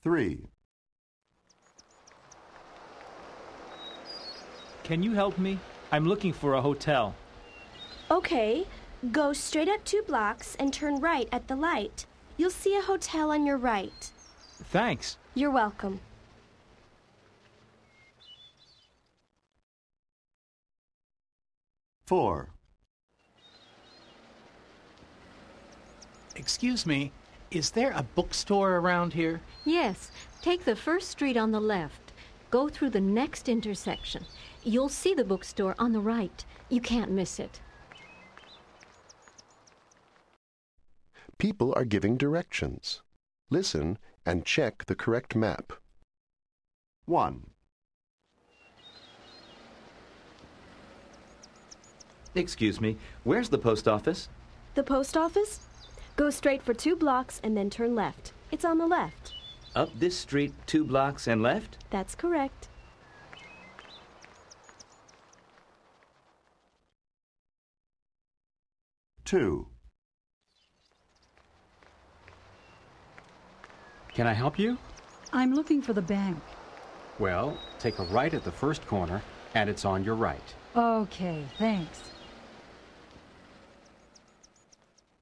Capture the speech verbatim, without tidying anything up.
three. Can you help me? I'm looking for a hotel. Okay, go straight up two blocks and turn right at the light. You'll see a hotel on your right. Thanks. You're welcome. four. Excuse me, is there a bookstore around here? Yes, take the first street on the left. Go through the next intersection. You'll see the bookstore on the right. You can't miss it. People are giving directions. Listen and check the correct map. one. Excuse me, where's the post office? The post office? Go straight for two blocks and then turn left. It's on the left. Up this street two blocks and left? That's correct. two. Can I help you? I'm looking for the bank. Well, take a right at the first corner, and it's on your right. Okay, thanks.